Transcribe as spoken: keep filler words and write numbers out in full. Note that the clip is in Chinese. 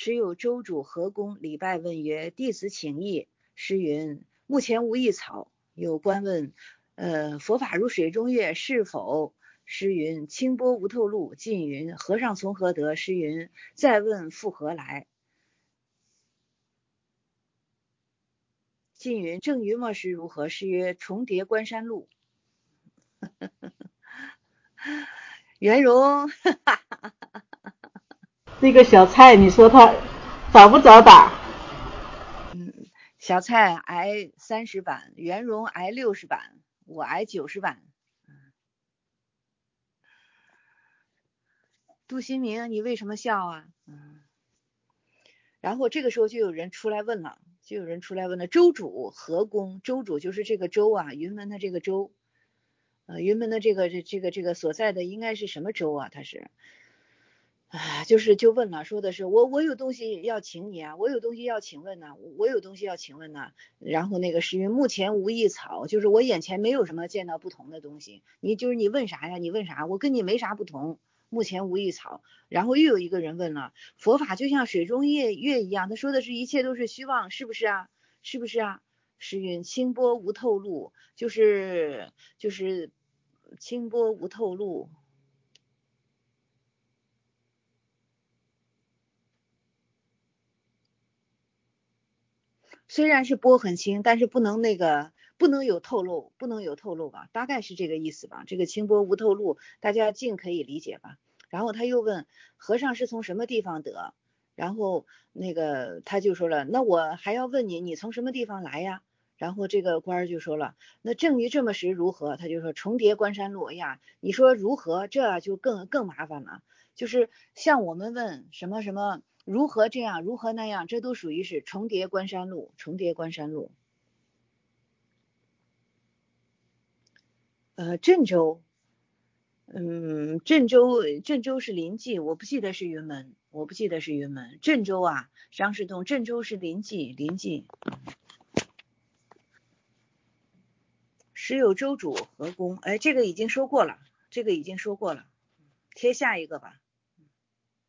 时有周主何公礼拜问曰：弟子请益。师云：目前无一草。有官问：呃，佛法如水中月，是否？师云：清波无透露。晋云：和尚从何得？师云：再问复何来？晋云：正于末时如何？师曰：重叠关山路。圆融这个小蔡你说他早不早打？ 嗯，小蔡挨三十板，圆融挨六十板，我挨九十板。杜新明，你为什么笑啊？嗯，然后这个时候就有人出来问了，就有人出来问了，周主何公？周主就是这个州啊，云门的这个州，呃，云门的这个这这个这个所在的应该是什么州啊？他是，啊，就是就问了，说的是我我有东西要请你啊，我有东西要请问呢、啊，我有东西要请问呢、啊。然后那个是云目前无一草，就是我眼前没有什么见到不同的东西。你就是你问啥呀？你问啥？我跟你没啥不同。目前无一草。然后又有一个人问了，佛法就像水中月月一样，他说的是一切都是虚妄，是不是啊？是不是啊？是云清波无透露，就是就是清波无透露。虽然是波很轻，但是不能那个不能有透露，不能有透露吧，大概是这个意思吧。这个清波无透露，大家尽可以理解吧。然后他又问和尚是从什么地方得，然后那个他就说了，那我还要问你，你从什么地方来呀？然后这个官就说了，那正于这么时如何？他就说重叠关山路。哎呀，你说如何，这就更更麻烦了。就是像我们问什么什么如何这样如何那样，这都属于是重叠关山路，重叠关山路。呃，郑州，嗯，郑州郑州是临济，我不记得是云门，我不记得是云门。郑州啊，张士洞，郑州是临济，临济。时有州主何公，哎，这个已经说过了，这个已经说过了，贴下一个吧。